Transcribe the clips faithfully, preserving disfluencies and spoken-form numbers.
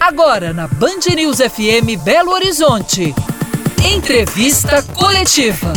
Agora na Band News F M Belo Horizonte. Entrevista coletiva.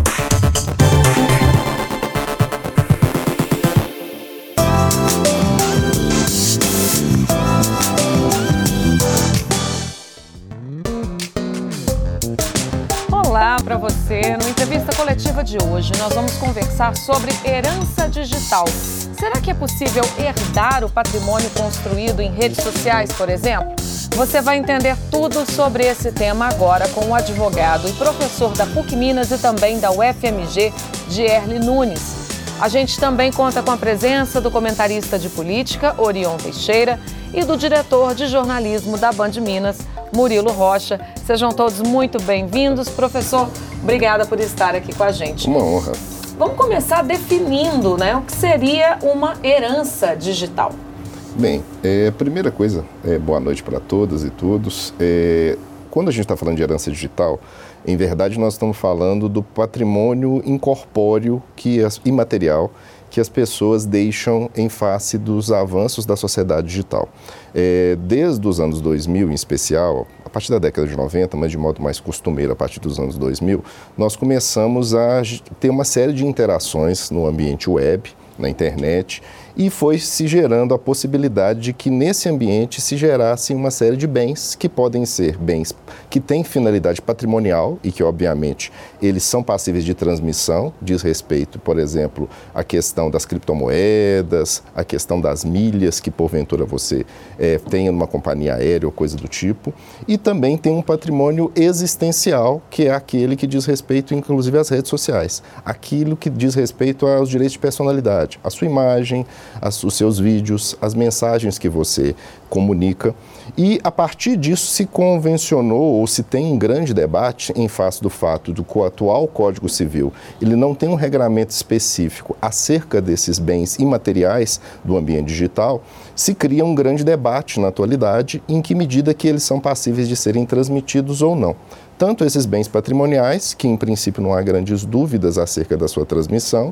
Olá para você. No Entrevista Coletiva de hoje, nós vamos conversar sobre herança digital. Será que é possível herdar o patrimônio construído em redes sociais, por exemplo? Você vai entender tudo sobre esse tema agora com o advogado e professor da P U C Minas e também da U F M G, Gierle Nunes. A gente também conta com a presença do comentarista de política, Orion Teixeira, e do diretor de jornalismo da Band Minas, Murilo Rocha. Sejam todos muito bem-vindos. Professor, obrigada por estar aqui com a gente. Uma honra. Vamos começar definindo, né, o que seria uma herança digital. Bem, é, primeira coisa, é, boa noite para todas e todos. É, quando a gente está falando de herança digital, em verdade nós estamos falando do patrimônio incorpóreo, que é imaterial, que as pessoas deixam em face dos avanços da sociedade digital. É, desde os anos dois mil, em especial, a partir da década de noventa, mas de modo mais costumeiro a partir dos anos dois mil, nós começamos a ter uma série de interações no ambiente web, na internet, e foi se gerando a possibilidade de que nesse ambiente se gerassem uma série de bens que podem ser bens que têm finalidade patrimonial e que, obviamente, eles são passíveis de transmissão, diz respeito, por exemplo, à questão das criptomoedas, à questão das milhas que, porventura, você é, tenha numa companhia aérea ou coisa do tipo, e também tem um patrimônio existencial, que é aquele que diz respeito, inclusive, às redes sociais, aquilo que diz respeito aos direitos de personalidade, a sua imagem, As, os seus vídeos, as mensagens que você comunica. E, a partir disso, se convencionou ou se tem um grande debate em face do fato do que o atual Código Civil ele não tem um regramento específico acerca desses bens imateriais do ambiente digital, se cria um grande debate na atualidade em que medida que eles são passíveis de serem transmitidos ou não. Tanto esses bens patrimoniais, que em princípio não há grandes dúvidas acerca da sua transmissão,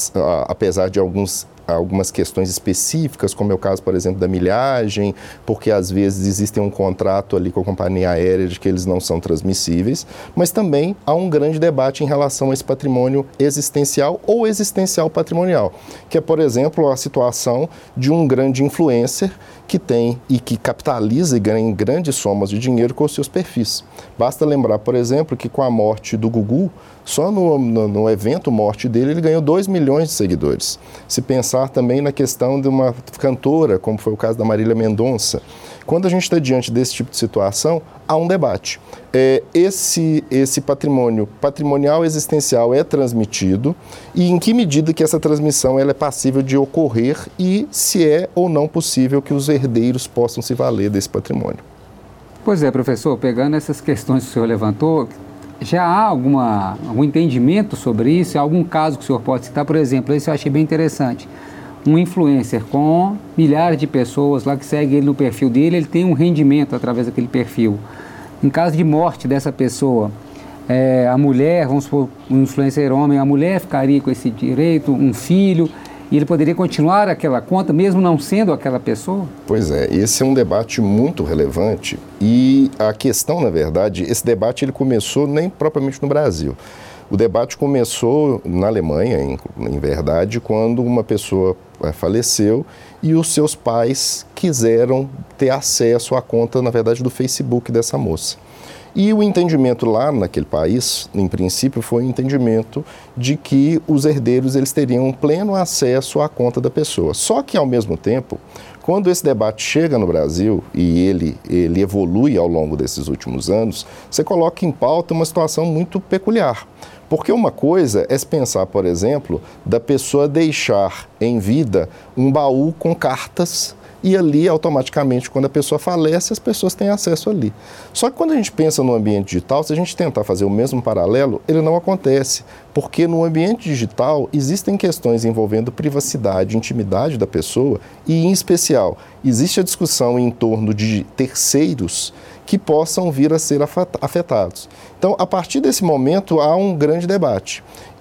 apesar de alguns, algumas questões específicas, como é o caso, por exemplo, da milhagem, porque às vezes existe um contrato ali com a companhia aérea de que eles não são transmissíveis, mas também há um grande debate em relação a esse patrimônio existencial ou existencial patrimonial, que é, por exemplo, a situação de um grande influencer que tem e que capitaliza e ganha grandes somas de dinheiro com os seus perfis. Basta lembrar, por exemplo, que com a morte do Gugu, só no, no, no evento morte dele, ele ganhou dois milhões de seguidores. Se pensar também na questão de uma cantora, como foi o caso da Marília Mendonça, quando a gente está diante desse tipo de situação, há um debate. É, esse, esse patrimônio patrimonial existencial é transmitido e em que medida que essa transmissão ela é passível de ocorrer e se é ou não possível que os herdeiros possam se valer desse patrimônio. Pois é, professor, pegando essas questões que o senhor levantou, já há alguma, algum entendimento sobre isso? Algum caso que o senhor pode citar? Por exemplo, esse eu achei bem interessante. Um influencer com milhares de pessoas lá que seguem ele no perfil dele, ele tem um rendimento através daquele perfil. Em caso de morte dessa pessoa, é, a mulher, vamos supor, um influencer homem, a mulher ficaria com esse direito, um filho, e ele poderia continuar aquela conta mesmo não sendo aquela pessoa? Pois é, esse é um debate muito relevante e a questão, na verdade, esse debate ele começou nem propriamente no Brasil. O debate começou na Alemanha, em, em verdade, quando uma pessoa faleceu e os seus pais quiseram ter acesso à conta, na verdade, do Facebook dessa moça. E o entendimento lá naquele país, em princípio, foi o entendimento de que os herdeiros eles teriam pleno acesso à conta da pessoa. Só que, ao mesmo tempo, quando esse debate chega no Brasil e ele, ele evolui ao longo desses últimos anos, você coloca em pauta uma situação muito peculiar. Porque uma coisa é se pensar, por exemplo, da pessoa deixar em vida um baú com cartas e ali, automaticamente, quando a pessoa falece, as pessoas têm acesso ali. Só que quando a gente pensa no ambiente digital, se a gente tentar fazer o mesmo paralelo, ele não acontece. Porque no ambiente digital existem questões envolvendo privacidade, intimidade da pessoa e, em especial, existe a discussão em torno de terceiros que possam vir a ser afetados. Então, a partir desse momento, há um grande debate. E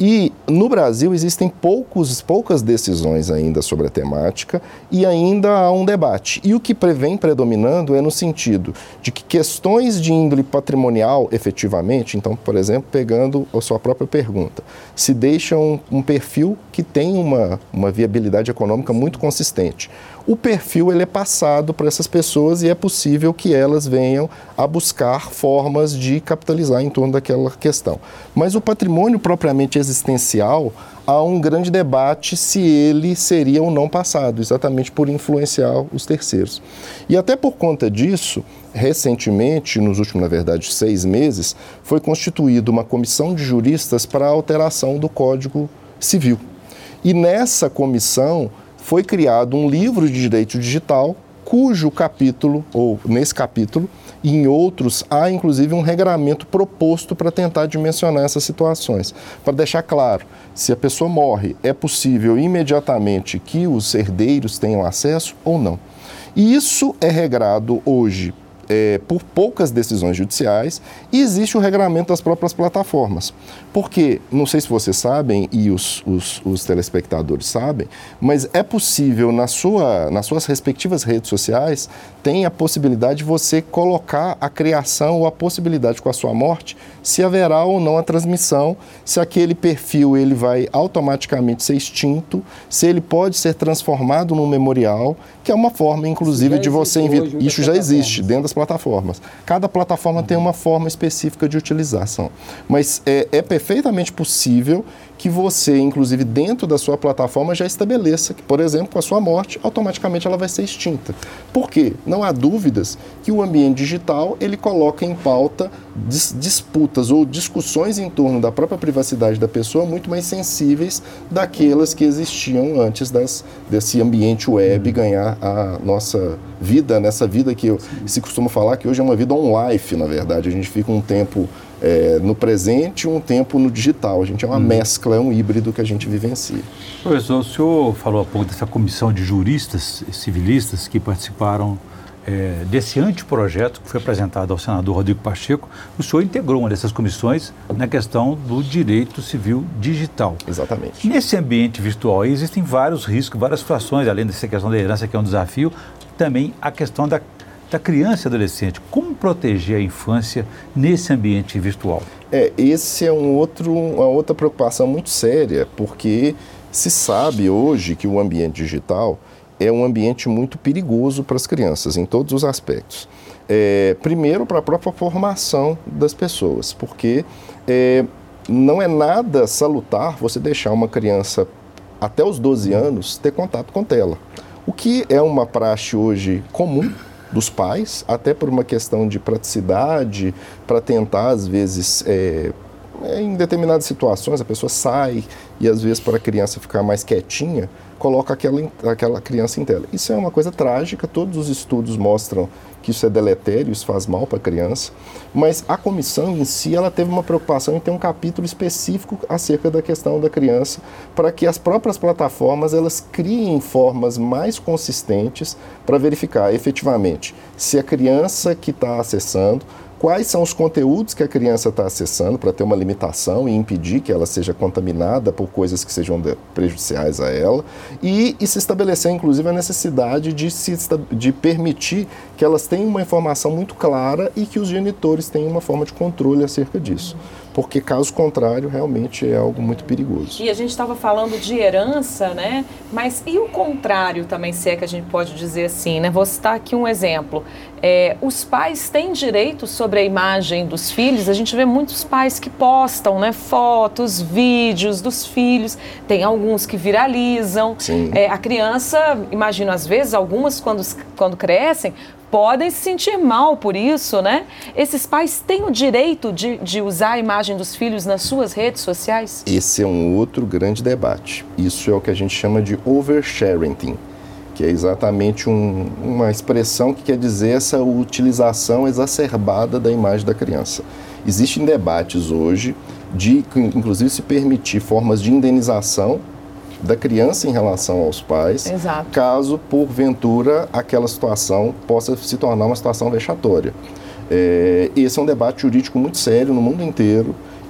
No Brasil, existem poucos, poucas decisões ainda sobre a temática e ainda há um debate. E o que vem predominando é no sentido de que questões de índole patrimonial, efetivamente, então, por exemplo, pegando a sua própria pergunta, se deixa um, um perfil que tem uma, uma viabilidade econômica muito consistente. O perfil ele é passado para essas pessoas e é possível que elas venham a buscar formas de capitalizar em torno daquela questão. Mas o patrimônio propriamente existencial, há um grande debate se ele seria ou não passado, exatamente por influenciar os terceiros. E até por conta disso, recentemente, nos últimos, na verdade, seis meses, foi constituída uma comissão de juristas para a alteração do Código Civil. E nessa comissão foi criado um livro de direito digital, cujo capítulo, ou nesse capítulo, e em outros, há inclusive um regramento proposto para tentar dimensionar essas situações. Para deixar claro, se a pessoa morre, é possível imediatamente que os herdeiros tenham acesso ou não. E isso é regrado hoje É, por poucas decisões judiciais, e existe o regramento das próprias plataformas. Porque, não sei se vocês sabem, e os, os, os telespectadores sabem, mas é possível, na sua, nas suas respectivas redes sociais, tem a possibilidade de você colocar a criação ou a possibilidade com a sua morte, se haverá ou não a transmissão, se aquele perfil ele vai automaticamente ser extinto, se ele pode ser transformado num memorial, que é uma forma, inclusive, de você enviar. Isso já existe dentro das plataformas. Cada plataforma tem uma forma específica de utilização. Mas é, é perfeitamente possível que você, inclusive dentro da sua plataforma, já estabeleça que, por exemplo, com a sua morte, automaticamente ela vai ser extinta. Por quê? Não há dúvidas que o ambiente digital, ele coloca em pauta dis- disputas ou discussões em torno da própria privacidade da pessoa muito mais sensíveis daquelas que existiam antes das, desse ambiente web ganhar a nossa vida, nessa vida que eu, se costuma falar que hoje é uma vida on-life, na verdade. A gente fica um tempo É, no presente e um tempo no digital. A gente é uma hum. mescla, é um híbrido que a gente vivencia. Professor, o senhor falou há pouco dessa comissão de juristas civilistas que participaram é, desse anteprojeto que foi apresentado ao senador Rodrigo Pacheco. O senhor integrou uma dessas comissões na questão do direito civil digital. Exatamente. Nesse ambiente virtual existem vários riscos, várias situações, além dessa questão da herança, que é um desafio, também a questão da da criança e adolescente. Como proteger a infância nesse ambiente virtual? É, esse é um outro, uma outra preocupação muito séria, porque se sabe hoje que o ambiente digital é um ambiente muito perigoso para as crianças, em todos os aspectos. É, primeiro, para a própria formação das pessoas, porque é, não é nada salutar você deixar uma criança até os doze anos ter contato com tela. O que é uma praxe hoje comum dos pais, até por uma questão de praticidade, para tentar, às vezes, é, em determinadas situações, a pessoa sai e, às vezes, para a criança ficar mais quietinha, coloca aquela, aquela criança em tela. Isso é uma coisa trágica, todos os estudos mostram que isso é deletério, isso faz mal para a criança, mas a comissão em si, ela teve uma preocupação em ter um capítulo específico acerca da questão da criança, para que as próprias plataformas, elas criem formas mais consistentes para verificar efetivamente se a criança que está acessando, quais são os conteúdos que a criança está acessando para ter uma limitação e impedir que ela seja contaminada por coisas que sejam prejudiciais a ela e, e se estabelecer, inclusive, a necessidade de, se, de permitir que elas tenham uma informação muito clara e que os genitores tenham uma forma de controle acerca disso. Porque, caso contrário, realmente é algo muito perigoso. E a gente estava falando de herança, né? Mas e o contrário também, se é que a gente pode dizer assim, né? Vou citar aqui um exemplo. É, os pais têm direito sobre a imagem dos filhos. A gente vê muitos pais que postam, né, fotos, vídeos dos filhos. Tem alguns que viralizam. Sim. É, a criança, imagino às vezes, algumas quando, quando crescem, podem se sentir mal por isso, né? Esses pais têm o direito de, de usar a imagem dos filhos nas suas redes sociais? Esse é um outro grande debate. Isso é o que a gente chama de oversharing, que é exatamente um, uma expressão que quer dizer essa utilização exacerbada da imagem da criança. Existem debates hoje de, inclusive, se permitir formas de indenização da criança em relação aos pais, Exato. Caso, porventura, aquela situação possa se tornar uma situação vexatória. É, esse é um debate jurídico muito sério no mundo inteiro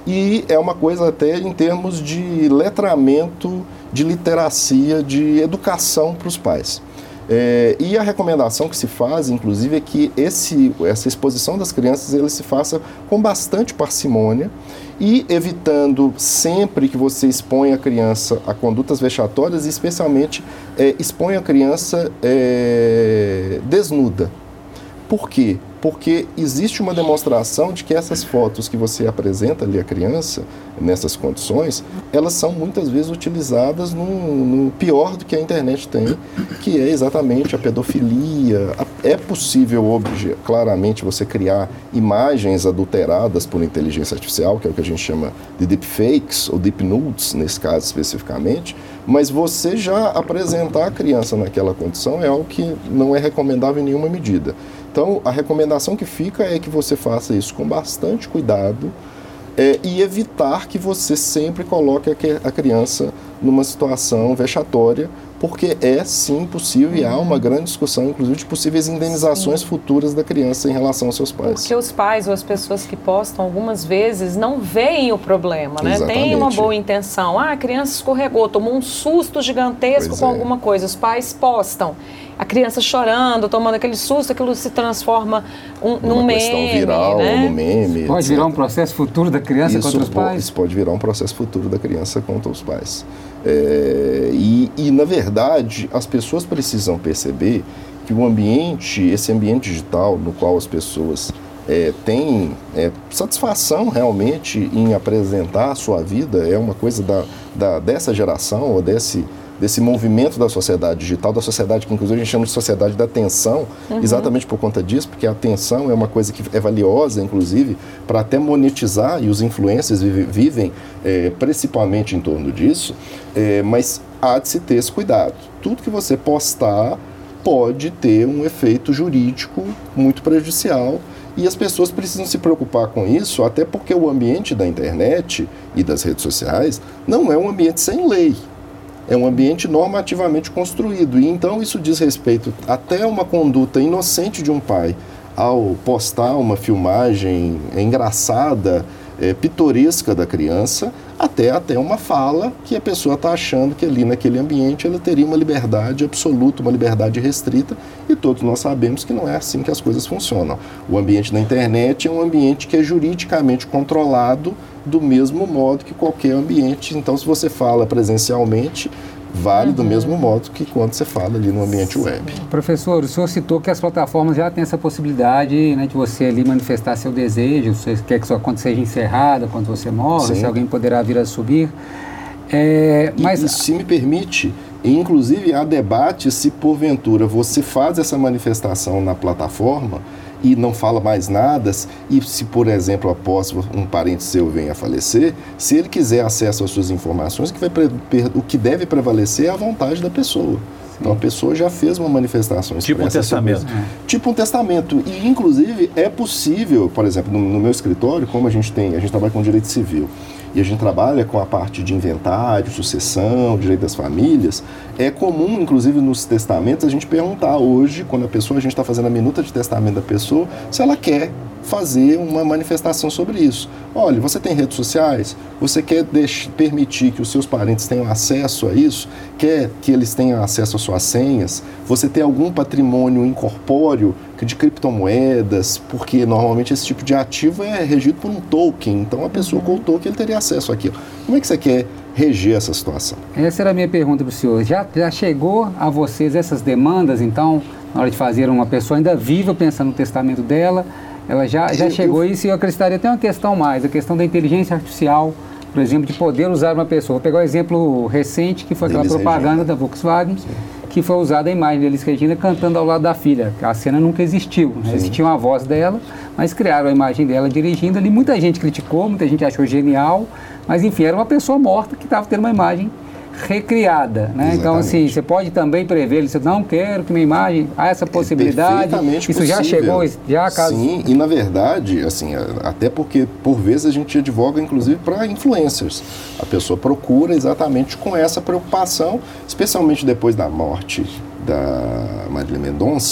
e é uma coisa até em termos de letramento, de literacia, de educação para os pais. É, e a recomendação que se faz, inclusive, é que esse, essa exposição das crianças ele se faça com bastante parcimônia e evitando sempre que você expõe a criança a condutas vexatórias e, especialmente, é, expõe a criança é, desnuda. Por quê? Porque existe uma demonstração de que essas fotos que você apresenta ali à criança, nessas condições, elas são muitas vezes utilizadas no, no pior do que a internet tem, que é exatamente a pedofilia. É possível, claramente, você criar imagens adulteradas por inteligência artificial, que é o que a gente chama de deepfakes ou deep nudes, nesse caso especificamente, mas você já apresentar a criança naquela condição é algo que não é recomendável em nenhuma medida. Então, a recomendação que fica é que você faça isso com bastante cuidado é, e evitar que você sempre coloque a criança numa situação vexatória, porque é sim possível e há uma grande discussão, inclusive, de possíveis indenizações sim. futuras da criança em relação aos seus pais. Porque os pais ou as pessoas que postam, algumas vezes, não veem o problema, né? Exatamente. Tem uma boa intenção. Ah, a criança escorregou, tomou um susto gigantesco pois com é. alguma coisa. Os pais postam. A criança chorando, tomando aquele susto, aquilo se transforma um, num meme. Uma questão viral, né? no meme. Pode etcétera. Virar um processo futuro da criança isso contra os pais? Isso pode virar um processo futuro da criança contra os pais. É, e, e, na verdade, as pessoas precisam perceber que o ambiente, esse ambiente digital no qual as pessoas é, têm é, satisfação realmente em apresentar a sua vida, é uma coisa da, da, dessa geração ou desse... desse movimento da sociedade digital, da sociedade que inclusive a gente chama de sociedade da atenção, uhum. exatamente por conta disso, porque a atenção é uma coisa que é valiosa, inclusive, para até monetizar, e os influencers vive, vivem é, principalmente em torno disso, é, mas há de se ter esse cuidado. Tudo que você postar pode ter um efeito jurídico muito prejudicial, e as pessoas precisam se preocupar com isso, até porque o ambiente da internet e das redes sociais não é um ambiente sem lei. É um ambiente normativamente construído. E então isso diz respeito até uma conduta inocente de um pai ao postar uma filmagem engraçada, é, pitoresca da criança, até, até uma fala que a pessoa está achando que ali naquele ambiente ela teria uma liberdade absoluta, uma liberdade restrita, e todos nós sabemos que não é assim que as coisas funcionam. O ambiente da internet é um ambiente que é juridicamente controlado do mesmo modo que qualquer ambiente. Então, se você fala presencialmente, vale uhum. do mesmo modo que quando você fala ali no ambiente web. Professor, o senhor citou que as plataformas já têm essa possibilidade, né, de você ali manifestar seu desejo, se você quer que sua conta seja encerrada quando você morre, Sim. se alguém poderá vir a subir. É, mas... E, e se me permite, inclusive há debate se porventura você faz essa manifestação na plataforma e não fala mais nada, e se, por exemplo, após um parente seu venha a falecer, se ele quiser acesso às suas informações, que vai, o que deve prevalecer é a vontade da pessoa. Sim. Então a pessoa já fez uma manifestação tipo um testamento. Sobre, tipo um testamento. E, inclusive, é possível, por exemplo, no, no meu escritório, como a gente tem, a gente trabalha com direito civil, e a gente trabalha com a parte de inventário, sucessão, direito das famílias, é comum, inclusive nos testamentos, a gente perguntar hoje, quando a pessoa, a gente está fazendo a minuta de testamento da pessoa, se ela quer fazer uma manifestação sobre isso. Olha, você tem redes sociais? Você quer deixar, permitir que os seus parentes tenham acesso a isso? Quer que eles tenham acesso às suas senhas? Você tem algum patrimônio incorpóreo de criptomoedas? Porque normalmente esse tipo de ativo é regido por um token. Então a pessoa com o token ele teria acesso àquilo. Como é que você quer reger essa situação? Essa era a minha pergunta para o senhor. Já, já chegou a vocês essas demandas, então, na hora de fazer uma pessoa ainda viva, pensando no testamento dela, ela já, já chegou eu, isso, e eu acrescentaria até uma questão mais, a questão da inteligência artificial, por exemplo, de poder usar uma pessoa. Vou pegar o um exemplo recente, que foi aquela Elis propaganda Regina. da Volkswagen, Sim. que foi usada a imagem da Elis Regina cantando ao lado da filha. A cena nunca existiu, né? Existia uma voz dela, mas criaram a imagem dela dirigindo ali. Muita gente criticou, muita gente achou genial, mas enfim, era uma pessoa morta que estava tendo uma imagem recriada, né? Então, assim, você pode também prever, você não quero que minha imagem, há essa possibilidade, é isso já chegou, já caso... Sim, e na verdade, assim, até porque por vezes a gente advoga, inclusive, para influencers. A pessoa procura exatamente com essa preocupação, especialmente depois da morte da Marília Mendonça,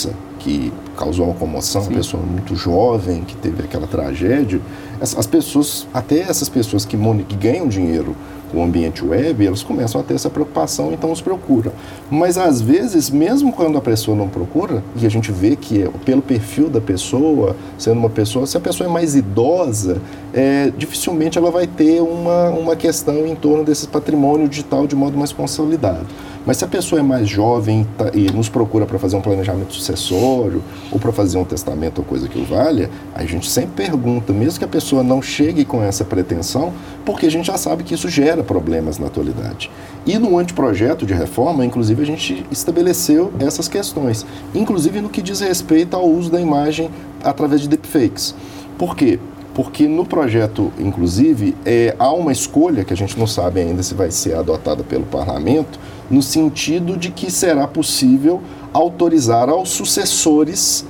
que causou uma comoção, Sim. uma pessoa muito jovem, que teve aquela tragédia, as, as pessoas, até essas pessoas que, que ganham dinheiro com o ambiente web, elas começam a ter essa preocupação, então nos procuram. Mas às vezes, mesmo quando a pessoa não procura, e a gente vê que é pelo perfil da pessoa, sendo uma pessoa, se a pessoa é mais idosa, é, dificilmente ela vai ter uma, uma questão em torno desse patrimônio digital de modo mais consolidado. Mas se a pessoa é mais jovem tá, e nos procura para fazer um planejamento sucessório ou para fazer um testamento ou coisa que o valha, a gente sempre pergunta, mesmo que a pessoa não chegue com essa pretensão, porque a gente já sabe que isso gera problemas na atualidade. E no anteprojeto de reforma, inclusive, a gente estabeleceu essas questões, inclusive no que diz respeito ao uso da imagem através de deepfakes. Por quê? Porque no projeto, inclusive, é, há uma escolha, que a gente não sabe ainda se vai ser adotada pelo parlamento, no sentido de que será possível autorizar aos sucessores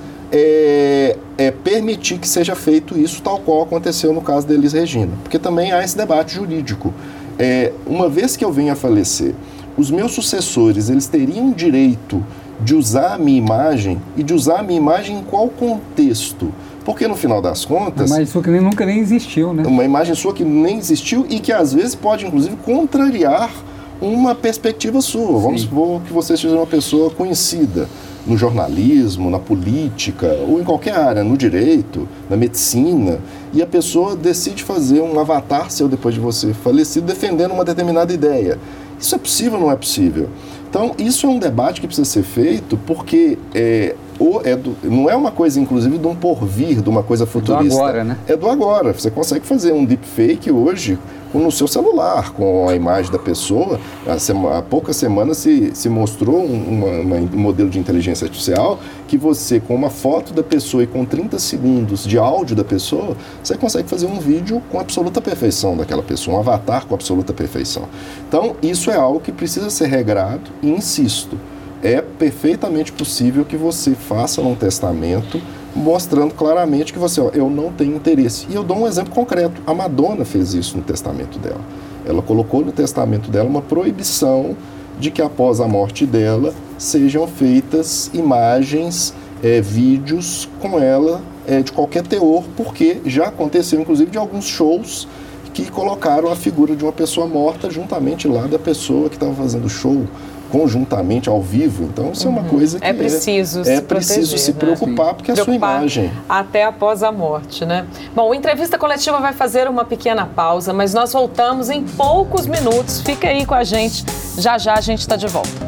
é, é, permitir que seja feito isso, tal qual aconteceu no caso da Elis Regina. Porque também há esse debate jurídico. É, uma vez que eu venha a falecer, os meus sucessores, eles teriam direito de usar a minha imagem, e de usar a minha imagem em qual contexto? Porque no final das contas... Uma imagem sua que nem, nunca nem existiu, né? Uma imagem sua que nem existiu e que às vezes pode, inclusive, contrariar uma perspectiva sua. Sim. Vamos supor que você seja uma pessoa conhecida no jornalismo, na política, ou em qualquer área, no direito, na medicina, e a pessoa decide fazer um avatar seu depois de você falecido, defendendo uma determinada ideia. Isso é possível ou não é possível? Então, isso é um debate que precisa ser feito porque é, ou é do, não é uma coisa, inclusive, de um porvir, de uma coisa futurista. É do agora, né? É do agora. Você consegue fazer um deepfake hoje no seu celular, com a imagem da pessoa. Há, sema, há poucas semanas se, se mostrou uma, uma, um modelo de inteligência artificial que você, com uma foto da pessoa e com trinta segundos de áudio da pessoa, você consegue fazer um vídeo com absoluta perfeição daquela pessoa, um avatar com absoluta perfeição. Então, isso é algo que precisa ser regrado e, insisto, é perfeitamente possível que você faça um testamento mostrando claramente que você, ó, eu não tenho interesse. E eu dou um exemplo concreto. A Madonna fez isso no testamento dela. Ela colocou no testamento dela uma proibição de que após a morte dela sejam feitas imagens, é, vídeos com ela é, de qualquer teor, porque já aconteceu, inclusive, de alguns shows que colocaram a figura de uma pessoa morta juntamente lá da pessoa que estava fazendo o show, conjuntamente, ao vivo. Então, isso uhum. é uma coisa que é preciso, é, se, é preciso proteger, se preocupar, né? Porque preocupar a sua imagem... até após a morte, né? Bom, a entrevista coletiva vai fazer uma pequena pausa, mas nós voltamos em poucos minutos. Fica aí com a gente. Já, já a gente está de volta.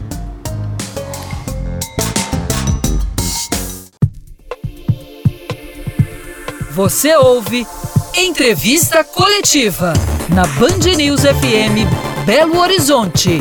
Você ouve Entrevista Coletiva na Band News F M Belo Horizonte.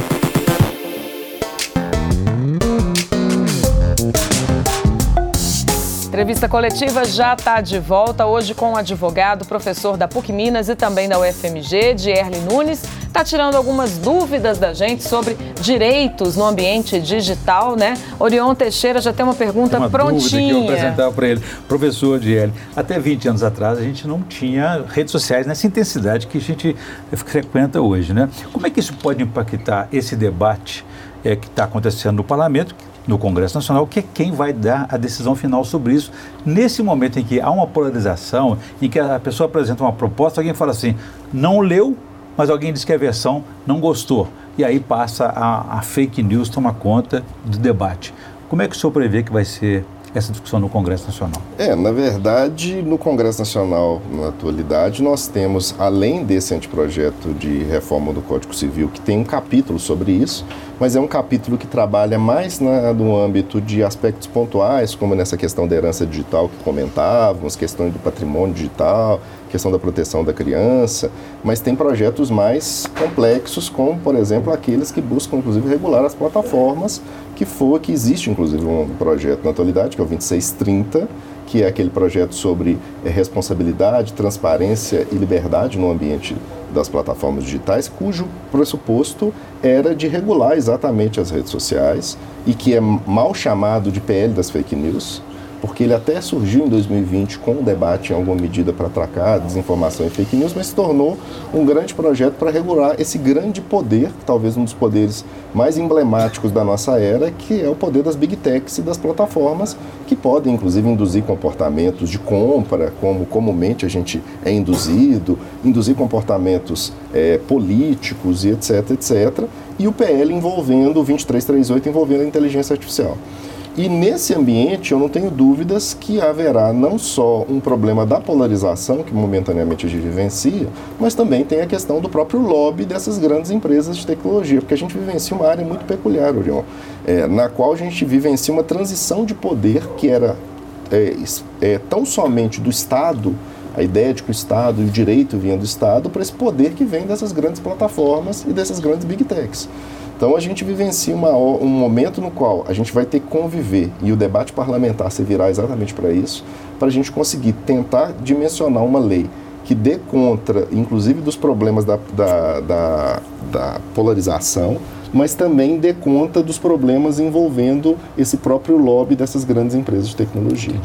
Entrevista coletiva já está de volta, hoje com o advogado, professor da PUC Minas e também da U F M G, Dierle Nunes. Está tirando algumas dúvidas da gente sobre direitos no ambiente digital, né? Orion Teixeira já tem uma pergunta tem uma prontinha. Dúvida que eu vou apresentar para ele. Professor Dierle, até vinte anos atrás a gente não tinha redes sociais nessa intensidade que a gente frequenta hoje, né? Como é que isso pode impactar esse debate é, que está acontecendo no Parlamento, no Congresso Nacional, que é quem vai dar a decisão final sobre isso, nesse momento em que há uma polarização, em que a pessoa apresenta uma proposta, alguém fala assim, não leu, mas alguém diz que a versão não gostou. E aí passa a, a fake news tomar conta do debate. Como é que o senhor prevê que vai ser essa discussão no Congresso Nacional? É, na verdade, no Congresso Nacional, na atualidade, nós temos, além desse anteprojeto de reforma do Código Civil, que tem um capítulo sobre isso, mas é um capítulo que trabalha mais na, no âmbito de aspectos pontuais, como nessa questão da herança digital que comentávamos, questões do patrimônio digital, questão da proteção da criança, mas tem projetos mais complexos, como, por exemplo, aqueles que buscam, inclusive, regular as plataformas, que for, que existe, inclusive, um projeto na atualidade, que é o vinte e seis trinta, que é aquele projeto sobre é, responsabilidade, transparência e liberdade no ambiente das plataformas digitais, cujo pressuposto era de regular exatamente as redes sociais e que é mal chamado de P L das fake news, porque ele até surgiu em dois mil e vinte com um debate em alguma medida para atracar desinformação e fake news, mas se tornou um grande projeto para regular esse grande poder, talvez um dos poderes mais emblemáticos da nossa era, que é o poder das big techs e das plataformas, que podem inclusive induzir comportamentos de compra, como comumente a gente é induzido, induzir comportamentos é, políticos e etc, etcétera, e o P L envolvendo, o vinte e três trinta e oito envolvendo a inteligência artificial. E nesse ambiente eu não tenho dúvidas que haverá não só um problema da polarização, que momentaneamente a gente vivencia, mas também tem a questão do próprio lobby dessas grandes empresas de tecnologia, porque a gente vivencia uma área muito peculiar, Orion, é, na qual a gente vivencia uma transição de poder que era é, é, tão somente do Estado, a ideia de que o Estado e o direito vinham do Estado, para esse poder que vem dessas grandes plataformas e dessas grandes big techs. Então a gente vivencia uma, um momento no qual a gente vai ter que conviver, e o debate parlamentar servirá exatamente para isso, para a gente conseguir tentar dimensionar uma lei que dê conta, inclusive, dos problemas da, da, da, da polarização, mas também dê conta dos problemas envolvendo esse próprio lobby dessas grandes empresas de tecnologia.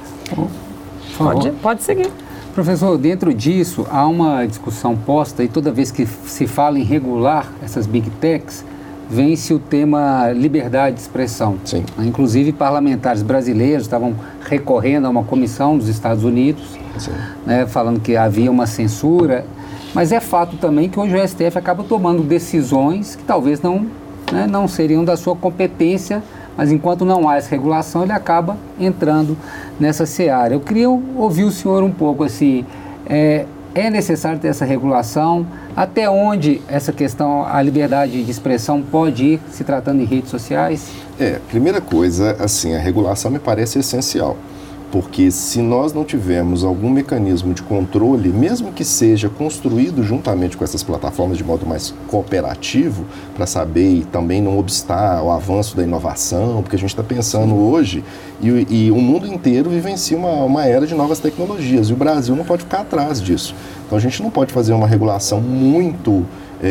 Pode, pode seguir. Professor, dentro disso há uma discussão posta, e toda vez que se fala em regular essas big techs, vem-se o tema liberdade de expressão. Sim. Inclusive parlamentares brasileiros estavam recorrendo a uma comissão dos Estados Unidos, né, falando que havia uma censura, mas é fato também que hoje o S T F acaba tomando decisões que talvez não, né, não seriam da sua competência, mas enquanto não há essa regulação, ele acaba entrando nessa seara. Eu queria ouvir o senhor um pouco assim, é, é necessário ter essa regulação? Até onde essa questão, a liberdade de expressão pode ir se tratando de redes sociais? É, primeira coisa, assim, a regulação me parece essencial, porque se nós não tivermos algum mecanismo de controle, mesmo que seja construído juntamente com essas plataformas de modo mais cooperativo, para saber e também não obstar o avanço da inovação, porque a gente está pensando hoje, e, e o mundo inteiro vivencia uma, uma era de novas tecnologias, e o Brasil não pode ficar atrás disso. Então a gente não pode fazer uma regulação muito,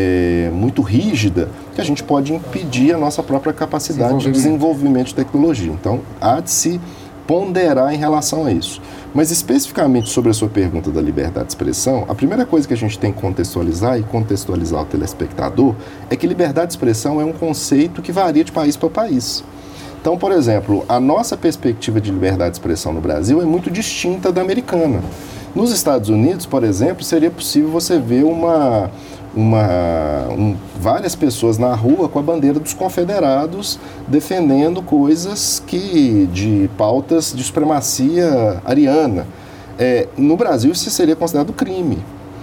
é, muito rígida, que a gente pode impedir a nossa própria capacidade de desenvolvimento de tecnologia. Então há de se ponderar em relação a isso. Mas especificamente sobre a sua pergunta da liberdade de expressão, a primeira coisa que a gente tem que contextualizar e contextualizar o telespectador é que liberdade de expressão é um conceito que varia de país para país. Então, por exemplo, a nossa perspectiva de liberdade de expressão no Brasil é muito distinta da americana. Nos Estados Unidos, por exemplo, seria possível você ver uma, uma, um, várias pessoas na rua com a bandeira dos confederados defendendo coisas que, de pautas de supremacia ariana. É, no Brasil, isso seria considerado crime.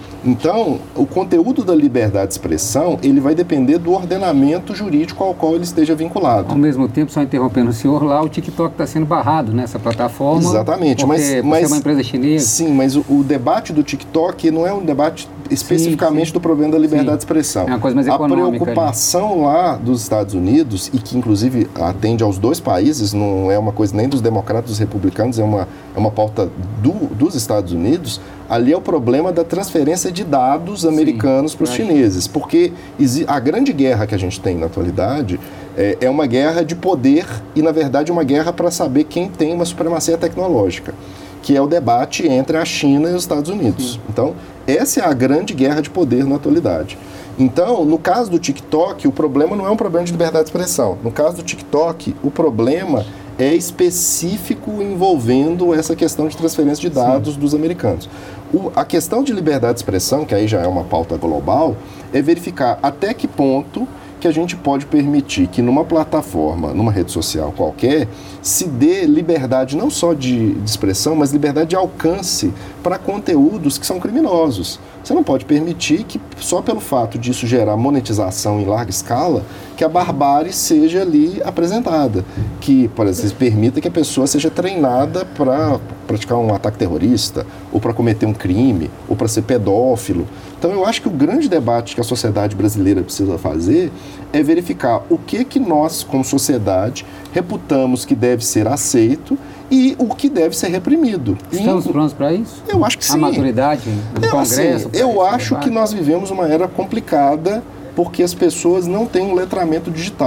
Então, o conteúdo da liberdade de expressão, ele vai depender do ordenamento jurídico ao qual ele esteja vinculado. Ao mesmo tempo, só interrompendo o senhor, lá o TikTok está sendo barrado nessa plataforma. Exatamente. Porque, mas, por mas, ser uma empresa chinesa. Sim, mas o, o debate do TikTok não é um debate especificamente sim, sim. do problema da liberdade sim. de expressão. É uma coisa mais econômica. A preocupação ali. lá dos Estados Unidos, e que inclusive atende aos dois países, não é uma coisa nem dos democratas dos republicanos, é uma, é uma pauta do, dos Estados Unidos, ali é o problema da transferência de dados americanos para os chineses, porque a grande guerra que a gente tem na atualidade é, é uma guerra de poder e, na verdade, uma guerra para saber quem tem uma supremacia tecnológica, que é o debate entre a China e os Estados Unidos. Sim. Então, essa é a grande guerra de poder na atualidade. Então, no caso do TikTok, o problema não é um problema de liberdade de expressão. No caso do TikTok, o problema é específico envolvendo essa questão de transferência de dados Sim. dos americanos. O, a questão de liberdade de expressão, que aí já é uma pauta global, é verificar até que ponto que a gente pode permitir que numa plataforma, numa rede social qualquer, se dê liberdade não só de, de expressão, mas liberdade de alcance para conteúdos que são criminosos. Você não pode permitir que, só pelo fato disso gerar monetização em larga escala, que a barbárie seja ali apresentada. Que, por exemplo, permita que a pessoa seja treinada para praticar um ataque terrorista, ou para cometer um crime, ou para ser pedófilo. Então, eu acho que o grande debate que a sociedade brasileira precisa fazer é verificar o que, que nós, como sociedade, reputamos que deve ser aceito e o que deve ser reprimido. Estamos e, prontos para isso? Eu acho que sim. A maturidade do eu, Congresso? Assim, eu acho debate. que nós vivemos uma era complicada porque as pessoas não têm um letramento digital.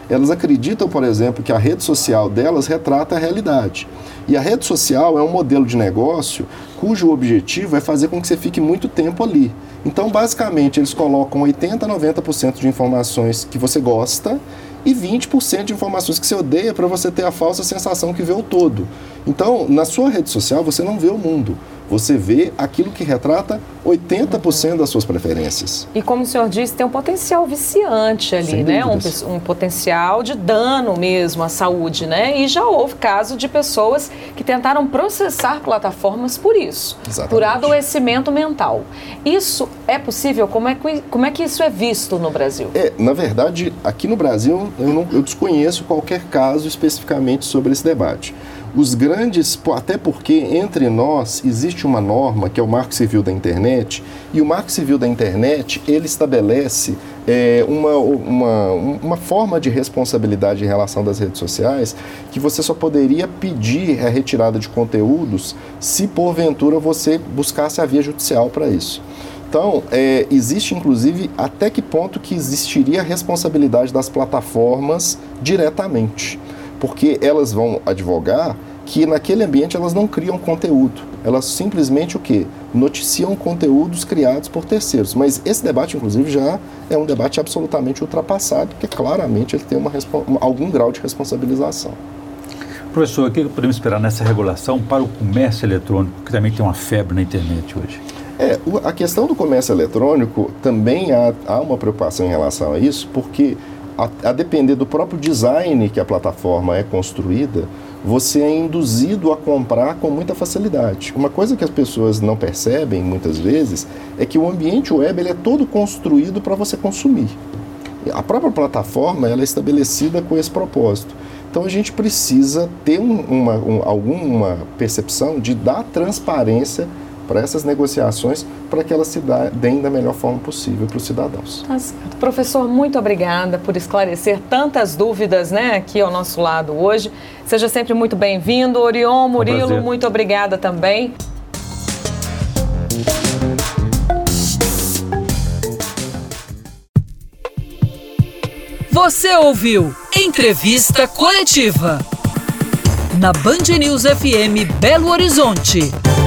Elas acreditam, por exemplo, que a rede social delas retrata a realidade. E a rede social é um modelo de negócio cujo objetivo é fazer com que você fique muito tempo ali. Então, basicamente, eles colocam oitenta por cento, noventa por cento de informações que você gosta e vinte por cento de informações que você odeia para você ter a falsa sensação que vê o todo. Então, na sua rede social, você não vê o mundo. Você vê aquilo que retrata oitenta por cento das suas preferências. E como o senhor disse, tem um potencial viciante ali, Sem né? Um, dúvidas. um potencial de dano mesmo à saúde, né? E já houve caso de pessoas que tentaram processar plataformas por isso, Exatamente. por adoecimento mental. Isso é possível? Como é que, como é que isso é visto no Brasil? É, na verdade, aqui no Brasil, eu, não, eu desconheço qualquer caso especificamente sobre esse debate. Os grandes, até porque entre nós existe uma norma que é o Marco Civil da Internet, e o Marco Civil da Internet, ele estabelece é, uma, uma, uma forma de responsabilidade em relação das redes sociais, que você só poderia pedir a retirada de conteúdos se porventura você buscasse a via judicial para isso. Então, é, existe inclusive até que ponto que existiria a responsabilidade das plataformas diretamente. Porque elas vão advogar que naquele ambiente elas não criam conteúdo. Elas simplesmente o quê? Noticiam conteúdos criados por terceiros. Mas esse debate, inclusive, já é um debate absolutamente ultrapassado, porque claramente ele tem uma, algum grau de responsabilização. Professor, o que podemos esperar nessa regulação para o comércio eletrônico, que também tem uma febre na internet hoje? É, a questão do comércio eletrônico também há, há uma preocupação em relação a isso, porque a, a depender do próprio design que a plataforma é construída, você é induzido a comprar com muita facilidade. Uma coisa que as pessoas não percebem muitas vezes é que o ambiente web ele é todo construído para você consumir. A própria plataforma ela é estabelecida com esse propósito. Então a gente precisa ter um, uma, um, alguma percepção de dar transparência para essas negociações, para que elas se deem da melhor forma possível para os cidadãos. Tá certo. Professor, muito obrigada por esclarecer tantas dúvidas, né, aqui ao nosso lado hoje. Seja sempre muito bem-vindo. Orion, Murilo, um muito obrigada também. Você ouviu Entrevista Coletiva na Band News F M Belo Horizonte.